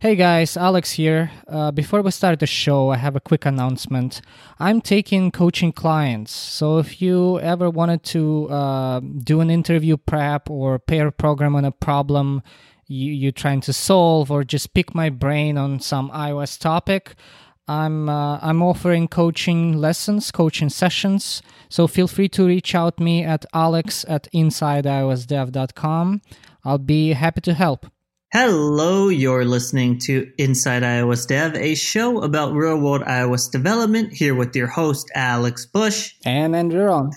Hey guys, Alex here. Before we start the show, I have a quick announcement. I'm taking coaching clients, so if you ever wanted to do an interview prep or pair program on a problem you're trying to solve, or just pick my brain on some iOS topic, I'm offering coaching lessons, coaching sessions. So feel free to reach out me at alex@insideiosdev.com. I'll be happy to help. Hello, you're listening to Inside iOS Dev, a show about real-world iOS development, here with your host, Alex Bush. And Andrew Ron.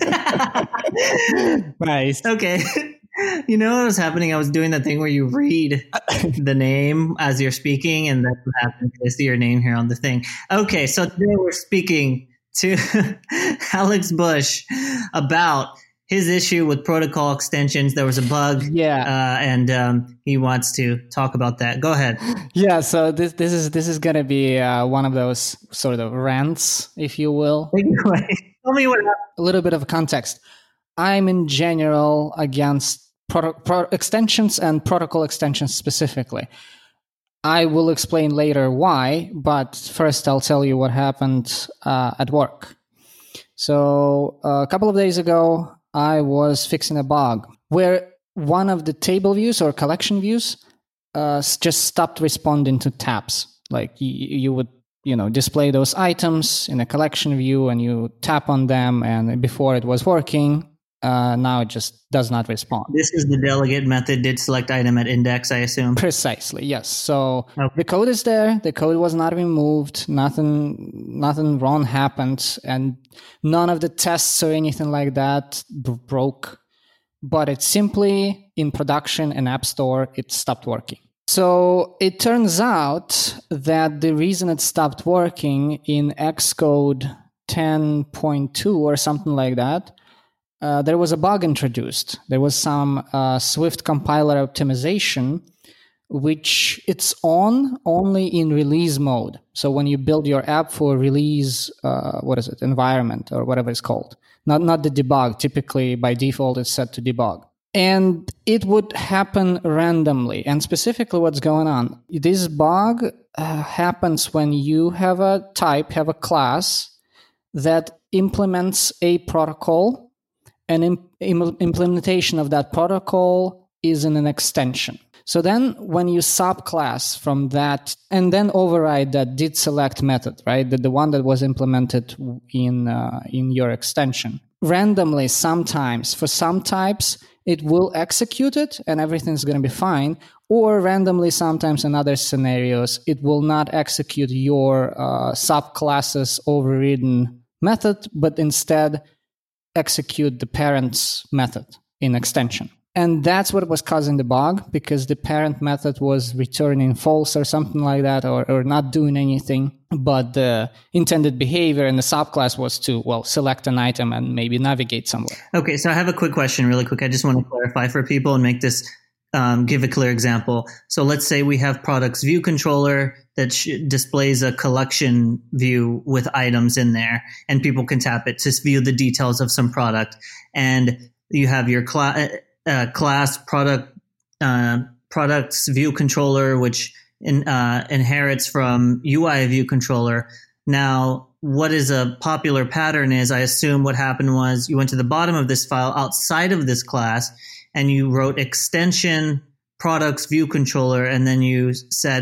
Nice. Okay. You know what was happening? I was doing that thing where you read the name as you're speaking, and that's what happened. I see your name here on the thing. Okay, so today we're speaking to Alex Bush about his issue with protocol extensions. There was a bug, and he wants to talk about that. Go ahead. Yeah, so this is gonna be one of those sort of rants, if you will. Anyway, tell me what happened. A little bit of context. I'm in general against extensions and protocol extensions specifically. I will explain later why, but first I'll tell you what happened at work. So a couple of days ago, I was fixing a bug where one of the table views or collection views just stopped responding to tabs. Like you would, display those items in a collection view and you tap on them, and before it was working, now it just does not respond. This is the delegate method, did select item at index, I assume. Precisely, yes. So The code is there. The code was not removed. Nothing wrong happened, and none of the tests or anything like that broke. But it's simply in production and App Store, it stopped working. So it turns out that the reason it stopped working in Xcode 10.2 or something like that, there was a bug introduced. There was some Swift compiler optimization, which it's on only in release mode. So when you build your app for release, environment or whatever it's called, not the debug. Typically, by default, it's set to debug. And it would happen randomly. And specifically what's going on, this bug happens when you have a class that implements a protocol, and implementation of that protocol is in an extension. So then when you subclass from that and then override that did select method, right? The one that was implemented in your extension. Randomly, sometimes, for some types, it will execute it and everything's going to be fine. Or randomly, sometimes in other scenarios, it will not execute your subclasses overridden method, but instead execute the parent's method in extension. And that's what was causing the bug, because the parent method was returning false or something like that, or not doing anything. But the intended behavior in the subclass was to, select an item and maybe navigate somewhere. Okay, so I have a quick question really quick. I just want to clarify for people and make this, give a clear example. So let's say we have products view controller that displays a collection view with items in there, and people can tap it to view the details of some product. And you have your class products view controller, which inherits from UI view controller. Now, what is a popular pattern is, I assume what happened was you went to the bottom of this file outside of this class and you wrote extension products view controller, and then you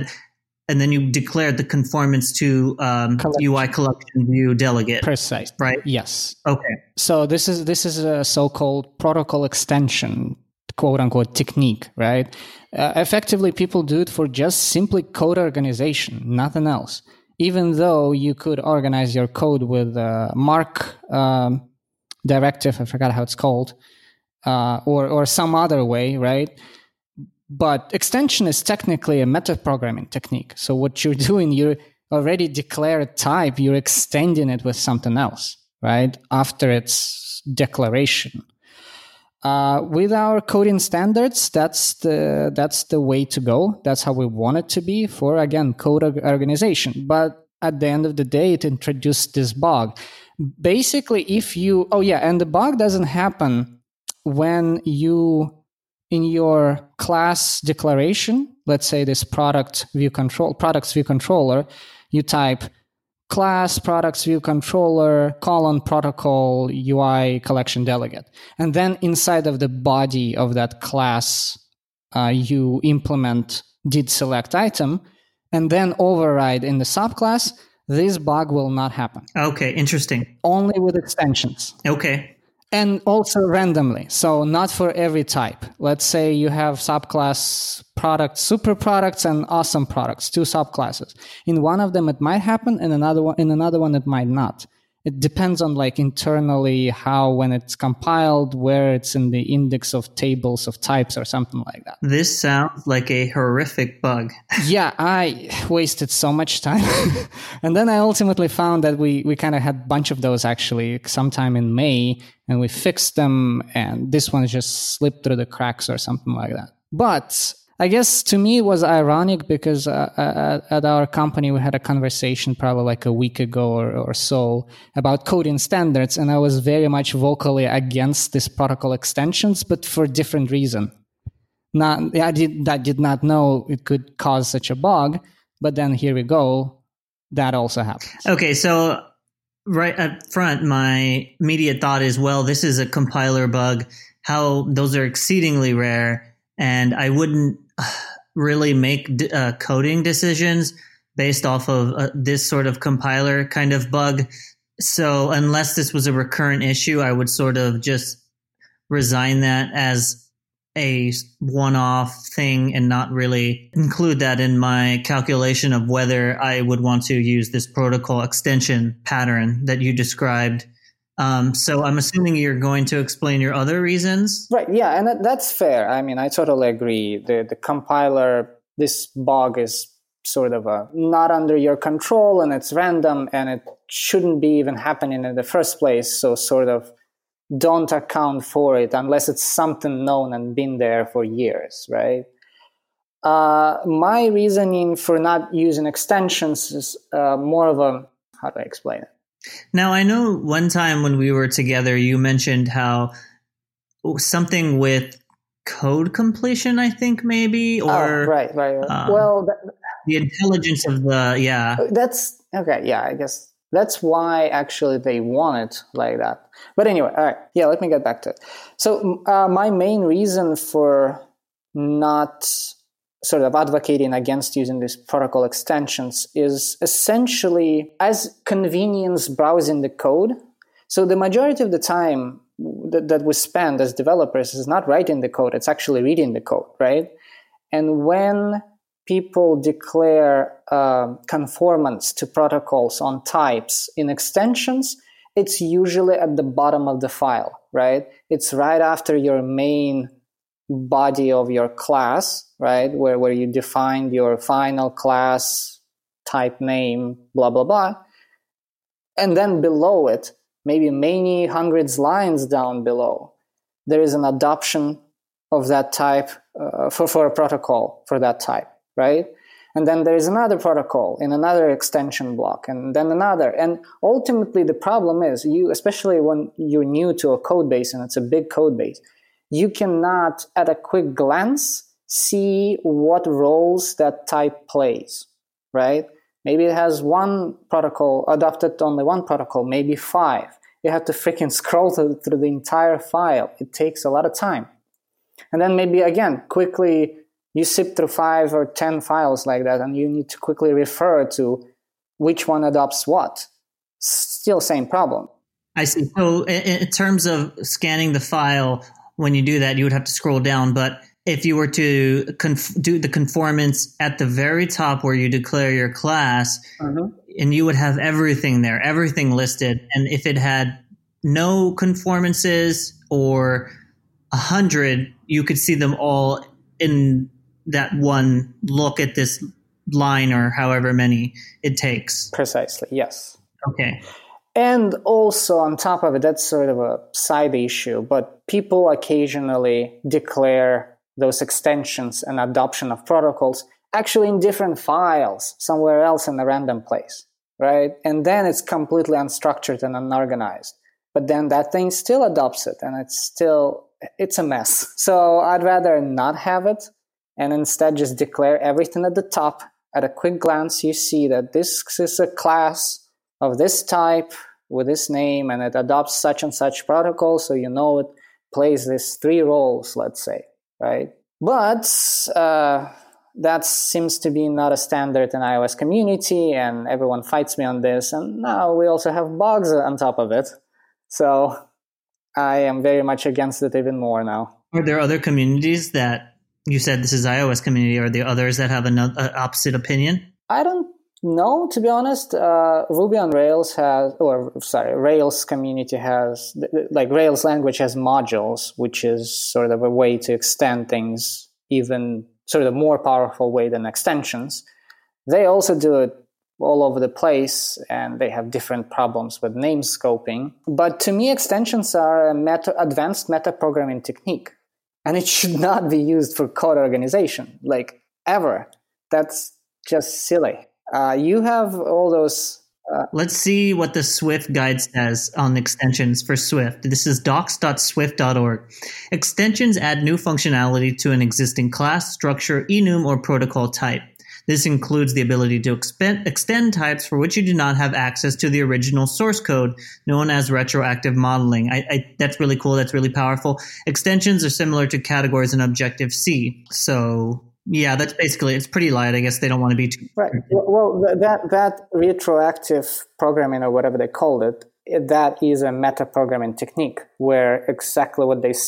declared the conformance to UI collection view delegate. Precise. Right? Yes. Okay. So this is a so-called protocol extension, quote unquote, technique, right? Effectively, people do it for just simply code organization, nothing else. Even though you could organize your code with mark directive, I forgot how it's called, or some other way, right? But extension is technically a metaprogramming technique. So what you're doing, you already declare a type, you're extending it with something else, right? After its declaration. With our coding standards, that's the way to go. That's how we want it to be for, again, code organization. But at the end of the day, it introduced this bug. Basically, and the bug doesn't happen when you in your class declaration, let's say this products view controller, you type class products view controller : protocol UI collection delegate. And then inside of the body of that class, you implement did select item and then override in the subclass. This bug will not happen. Okay, interesting. Only with extensions. Okay. And also randomly. So not for every type. Let's say you have subclass products, super products, and awesome products, 2 subclasses. In one of them it might happen, and in another one it might not. It depends on like internally how, when it's compiled, where it's in the index of tables of types or something like that. This sounds like a horrific bug. Yeah, I wasted so much time. And then I ultimately found that we kind of had a bunch of those actually sometime in May, and we fixed them, and this one just slipped through the cracks or something like that. But I guess to me it was ironic because at our company we had a conversation probably like a week ago or so about coding standards, and I was very much vocally against these protocol extensions, but for a different reason. I did not know it could cause such a bug, but then here we go, that also happens. Okay, so right up front, my immediate thought is, well, this is a compiler bug. How those are exceedingly rare, and I wouldn't really make coding decisions based off of this sort of compiler kind of bug. So unless this was a recurrent issue, I would sort of just resign that as a one-off thing and not really include that in my calculation of whether I would want to use this protocol extension pattern that you described. So I'm assuming you're going to explain your other reasons. Right. Yeah. And that's fair. I mean, I totally agree. The compiler, this bug is sort of not under your control, and it's random, and it shouldn't be even happening in the first place. So sort of don't account for it unless it's something known and been there for years, right? My reasoning for not using extensions is more of a, how do I explain it? Now, I know one time when we were together, you mentioned how something with code completion, I think maybe, or right. the intelligence of the That's okay. Yeah, I guess that's why actually they want it like that. But anyway, all right. Yeah, let me get back to it. So my main reason for not sort of advocating against using these protocol extensions is essentially as convenience browsing the code. So the majority of the time that we spend as developers is not writing the code, it's actually reading the code, right? And when people declare conformance to protocols on types in extensions, it's usually at the bottom of the file, right? It's right after your main body of your class, right? Where you defined your final class type name, blah, blah, blah. And then below it, maybe many hundreds lines down below, there is an adoption of that type for a protocol for that type, right? And then there is another protocol in another extension block, and then another. And ultimately, the problem is you, especially when you're new to a code base and it's a big code base, you cannot, at a quick glance, see what roles that type plays, right? Maybe it has one protocol, adopted only one protocol, maybe 5. You have to freaking scroll through the entire file. It takes a lot of time. And then maybe, again, quickly, you zip through 5 or 10 files like that, and you need to quickly refer to which one adopts what. Still same problem. I see. So in terms of scanning the file, when you do that, you would have to scroll down. But if you were to do the conformance at the very top where you declare your class, and you would have everything there, everything listed. And if it had no conformances or 100, you could see them all in that one look at this line or however many it takes. Precisely, yes. Okay. And also on top of it, that's sort of a side issue, but people occasionally declare those extensions and adoption of protocols actually in different files somewhere else in a random place, right? And then it's completely unstructured and unorganized. But then that thing still adopts it, and it's still it's a mess. So I'd rather not have it and instead just declare everything at the top. At a quick glance, you see that this is a class of this type with this name, and it adopts such and such protocol, so you know it plays these 3 roles, let's say, right? But that seems to be not a standard in iOS community, and everyone fights me on this, and now we also have bugs on top of it. So I am very much against it even more now. Are there other communities that, you said this is iOS community, are there others that have an opposite opinion? I don't know, to be honest. Ruby on Rails Rails community has, like Rails language has modules, which is sort of a way to extend things even sort of more powerful way than extensions. They also do it all over the place, and they have different problems with name scoping. But to me, extensions are an advanced metaprogramming technique, and it should not be used for code organization, like ever. That's just silly. You have all those... Let's see what the Swift guide says on extensions for Swift. This is docs.swift.org. Extensions add new functionality to an existing class, structure, enum, or protocol type. This includes the ability to extend types for which you do not have access to the original source code, known as retroactive modeling. That's really cool. That's really powerful. Extensions are similar to categories in Objective-C. So, yeah, that's basically, it's pretty light. I guess they don't want to be too... Right. Well, that retroactive programming, or whatever they called it, that is a metaprogramming technique where exactly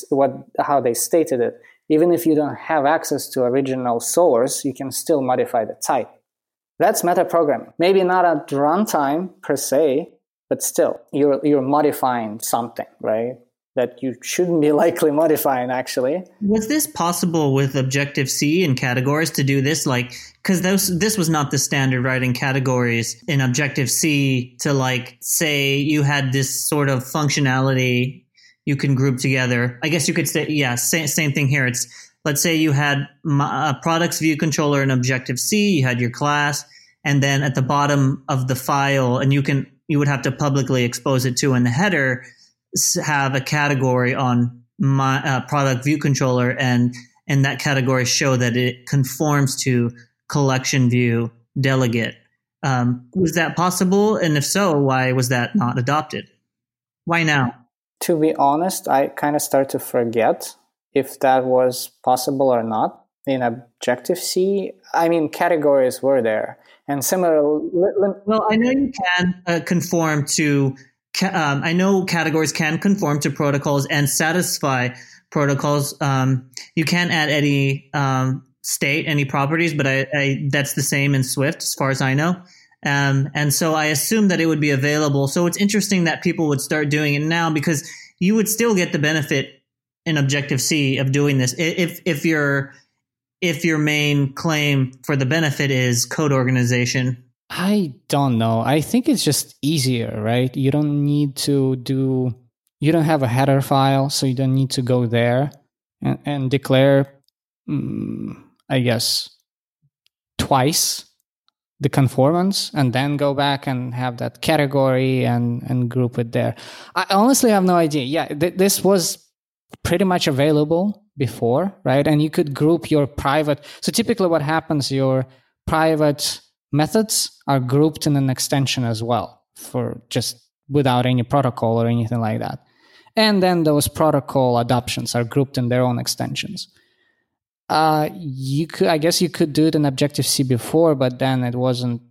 how they stated it. Even if you don't have access to original source, you can still modify the type. That's metaprogramming. Maybe not at runtime per se, but still, you're modifying something, right? That you shouldn't be likely modifying, actually. Was this possible with Objective-C and categories to do this? Like, because this was not the standard, right, in categories in Objective-C to, like, say you had this sort of functionality you can group together. I guess you could say, yeah, same thing here. It's, let's say you had a products view controller in Objective-C, you had your class, and then at the bottom of the file, and you would have to publicly expose it to in the header, have a category on my product view controller, and that category show that it conforms to collection view delegate. Was that possible? And if so, why was that not adopted? Why now? To be honest, I kind of start to forget if that was possible or not. In Objective-C, I mean, categories were there. And similar... Well, I know you can conform to... I know categories can conform to protocols and satisfy protocols. You can't add any state, any properties, but that's the same in Swift as far as I know. And so I assume that it would be available. So it's interesting that people would start doing it now, because you would still get the benefit in Objective-C of doing this if your main claim for the benefit is code organization. I don't know. I think it's just easier, right? You don't have a header file, so you don't need to go there and declare, I guess, twice the conformance, and then go back and have that category and group it there. I honestly have no idea. Yeah, this was pretty much available before, right? And you could group your private. So typically what happens, your private methods are grouped in an extension as well, for just without any protocol or anything like that. And then those protocol adoptions are grouped in their own extensions. I guess you could do it in Objective-C before, but then it wasn't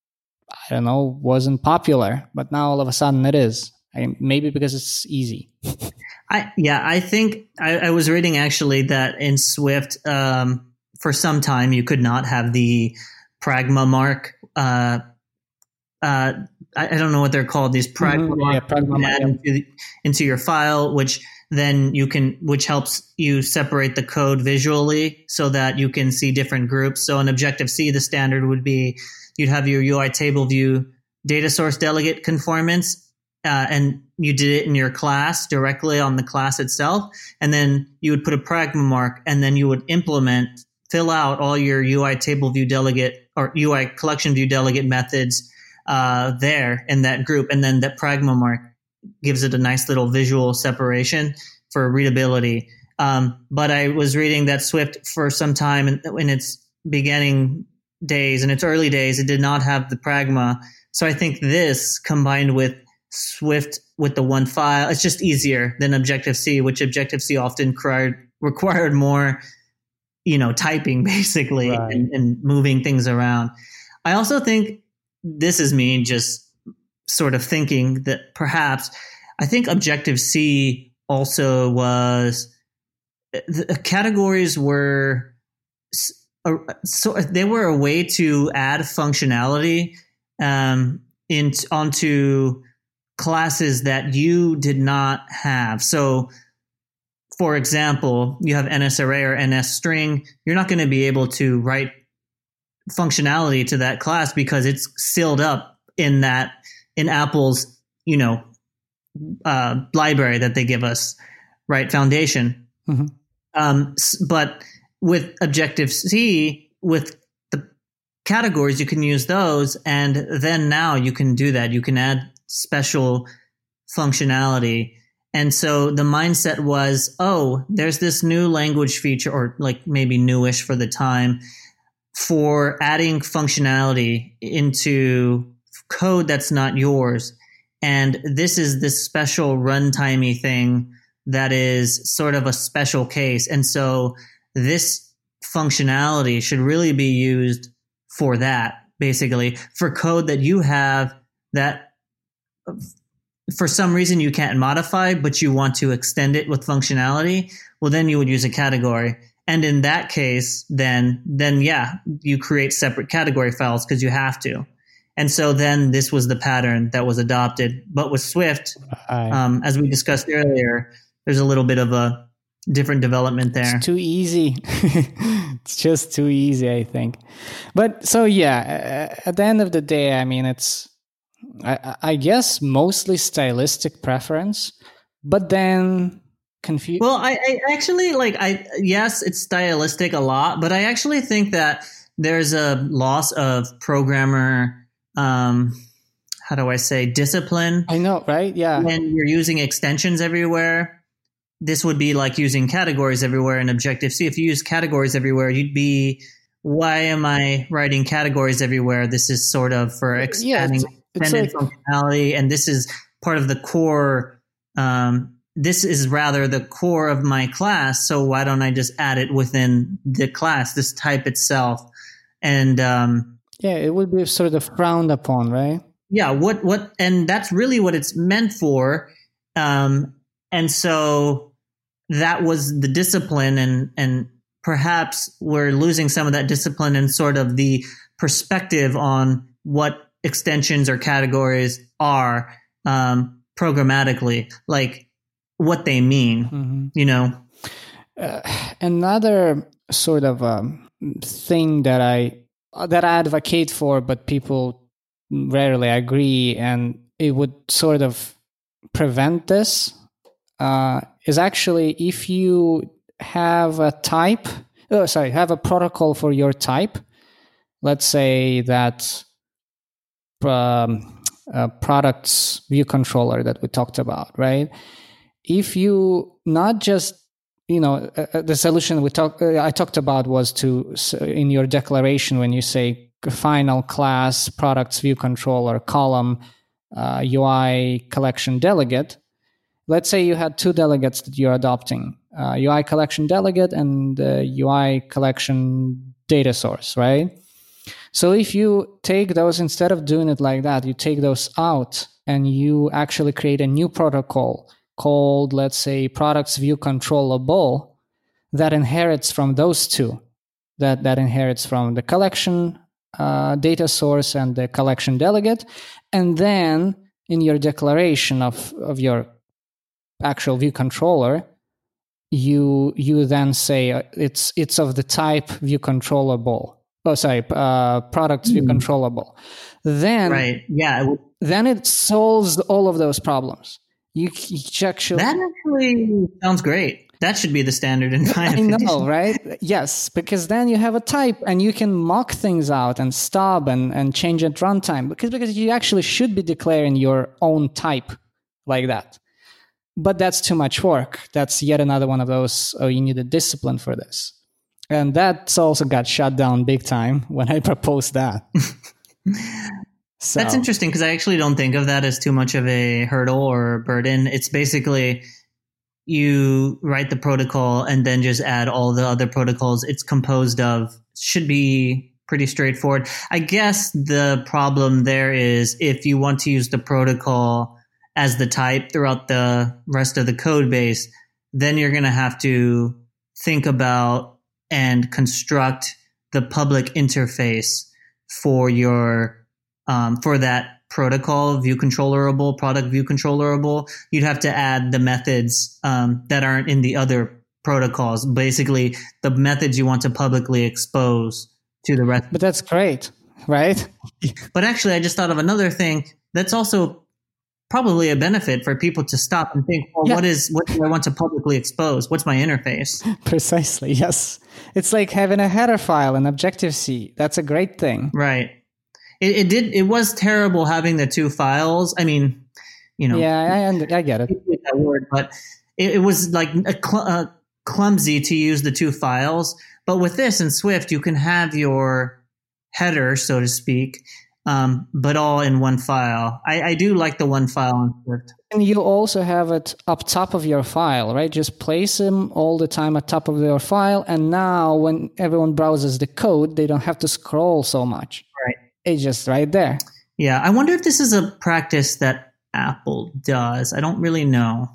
popular. But now all of a sudden it is. Maybe because it's easy. I think I was reading actually that in Swift, for some time you could not have the pragma mark. I don't know what they're called. These pragma marks into your file, which helps you separate the code visually so that you can see different groups. So in Objective-C, the standard would be you'd have your UI table view data source delegate conformance, and you did it in your class directly on the class itself. And then you would put a pragma mark, and then you would fill out all your UI table view delegate or UI collection view delegate methods there in that group. And then that pragma mark gives it a nice little visual separation for readability. But I was reading that Swift for some time in its beginning days, in its early days, it did not have the pragma. So I think this combined with Swift with the one file, it's just easier than Objective-C, which Objective-C often required more, typing basically, right, and moving things around. I also think, this is me just sort of thinking that perhaps, I think Objective-C also was, the categories were, so they were a way to add functionality onto classes that you did not have. So, for example, you have NSArray or NSString. You're not going to be able to write functionality to that class because it's sealed up in Apple's, library that they give us, right? Foundation. Mm-hmm. But with Objective-C, with the categories, you can use those. And then now you can do that. You can add special functionality. And so the mindset was, there's this new language feature, or like maybe newish for the time, for adding functionality into code that's not yours. And this is this special runtimey thing that is sort of a special case. And so this functionality should really be used for that, basically, for code that you have that for some reason you can't modify, but you want to extend it with functionality. Well, then you would use a category. And in that case, then yeah, you create separate category files because you have to. And so then this was the pattern that was adopted. But with Swift, as we discussed earlier, there's a little bit of a different development there. It's too easy. It's just too easy, I think. But so, yeah, at the end of the day, I mean, it's, I guess, mostly stylistic preference, but then confused. Well, I actually yes, it's stylistic a lot, but I actually think that there's a loss of programmer, how do I say, discipline. I know, right? Yeah. When you're using extensions everywhere, this would be like using categories everywhere in Objective-C. If you use categories everywhere, you'd be, why am I writing categories everywhere? This is sort of for expanding functionality, and this is part of the core. This is rather the core of my class, so why don't I just add it within the class, this type itself? And it would be sort of frowned upon, right? Yeah, and that's really what it's meant for. And so that was the discipline, and perhaps we're losing some of that discipline and sort of the perspective on what extensions or categories are programmatically, like what they mean, Another sort of thing that I advocate for, but people rarely agree, and it would sort of prevent this, is actually if you have a have a protocol for your type. Let's say that products view controller that we talked about, right? If you not just, the solution I talked about was to, in your declaration, when you say final class products view controller column UI collection delegate, let's say you had two delegates that you're adopting, UI collection delegate and UI collection data source, right? So if you take those, instead of doing it like that, you take those out and you actually create a new protocol called, let's say, products view controllable, that inherits from those two, that inherits from the collection data source and the collection delegate. And then in your declaration of your actual view controller, you then say it's of the type view controllable. Products view controllable. Then, right, yeah. Then it solves all of those problems. You actually, that actually sounds great. That should be the standard in my opinion. I know, right? Yes, because then you have a type and you can mock things out and stub and change at runtime. Because you actually should be declaring your own type like that. but that's too much work. That's yet another one of those, oh, you need a discipline for this. And that also got shut down big time when I proposed that. So. That's interesting because I actually don't think of that as too much of a hurdle or burden. It's basically you write the protocol and then just add all the other protocols it's composed of. Should be pretty straightforward. I guess the problem there is if you want to use the protocol as the type throughout the rest of the code base, then you're going to have to think about and construct the public interface for your for that protocol view controllerable, product view controllerable. You'd have to add the methods that aren't in the other protocols, basically the methods you want to publicly expose to the rest. But that's great, right? But actually, I just thought of another thing that's also probably a benefit for people to stop and think, well, what do I want to publicly expose? What's my interface? Precisely, yes. It's like having a header file in Objective-C. That's a great thing. Right. It was terrible having the two files. I mean, Yeah, I get it. That word, but it was like clumsy to use the two files. But with this in Swift, you can have your header, so to speak, but all in one file. I do like the one file in Swift. And you also have it up top of your file, right? Just place them all the time at top of your file. And now when everyone browses the code, they don't have to scroll so much. Right. It's just right there. Yeah. I wonder if this is a practice that Apple does. I don't really know.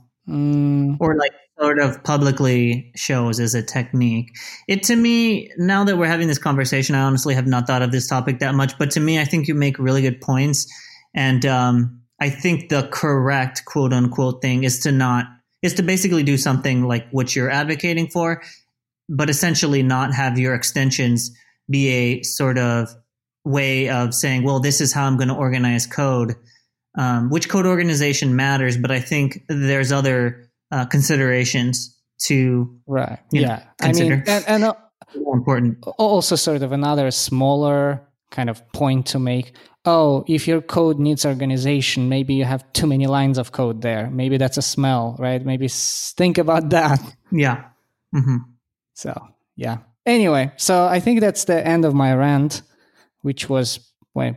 Or like sort of publicly shows as a technique. To me, now that we're having this conversation, I honestly have not thought of this topic that much, but to me, I think you make really good points. And I think the correct quote unquote thing is to basically do something like what you're advocating for, but essentially not have your extensions be a sort of way of saying, well, this is how I'm going to organize code. Which code organization matters, but I think there's other considerations to consider. I mean, and more important. Also, sort of another smaller kind of point to make. Oh, if your code needs organization, maybe you have too many lines of code there. Maybe that's a smell, right? Maybe think about that. Yeah. Mm-hmm. So, yeah. Anyway, so I think that's the end of my rant, which was, I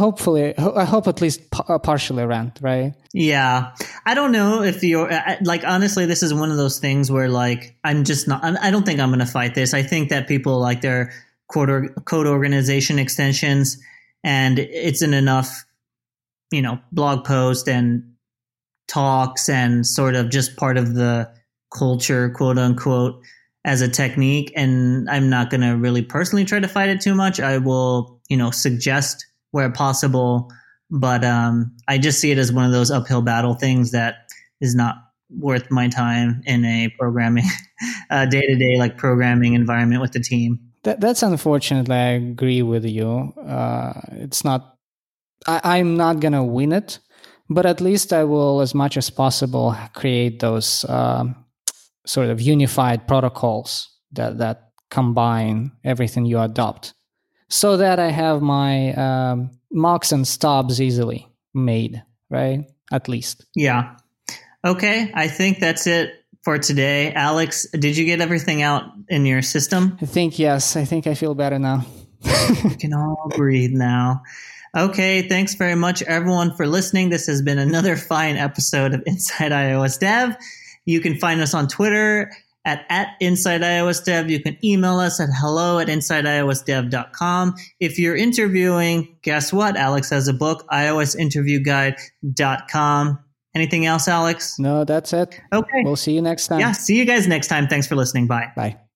hope at least partially rant, right? Yeah. I don't know if you're like, honestly, this is one of those things where like, I don't think I'm going to fight this. I think that people like their code organization extensions, and it's in enough, blog post and talks and sort of just part of the culture, quote unquote, as a technique. And I'm not going to really personally try to fight it too much. I will, suggest where possible, but I just see it as one of those uphill battle things that is not worth my time in a programming, day-to-day like programming environment with the team. That's unfortunate. I agree with you. It's not. I'm not gonna win it, but at least I will, as much as possible, create those sort of unified protocols that combine everything you adopt, so that I have my mocks and stubs easily made. Right, at least. Yeah. Okay, I think that's it for today. Alex, did you get everything out in your system? I think yes. I think I feel better now. We can all breathe now. Okay, thanks very much, everyone, for listening. This has been another fine episode of Inside iOS Dev. You can find us on Twitter at Inside iOS Dev. You can email us at hello@insideiosdev.com. If you're interviewing, guess what? Alex has a book, iosinterviewguide.com. Anything else, Alex? No, that's it. Okay. We'll see you next time. Yeah, see you guys next time. Thanks for listening. Bye. Bye.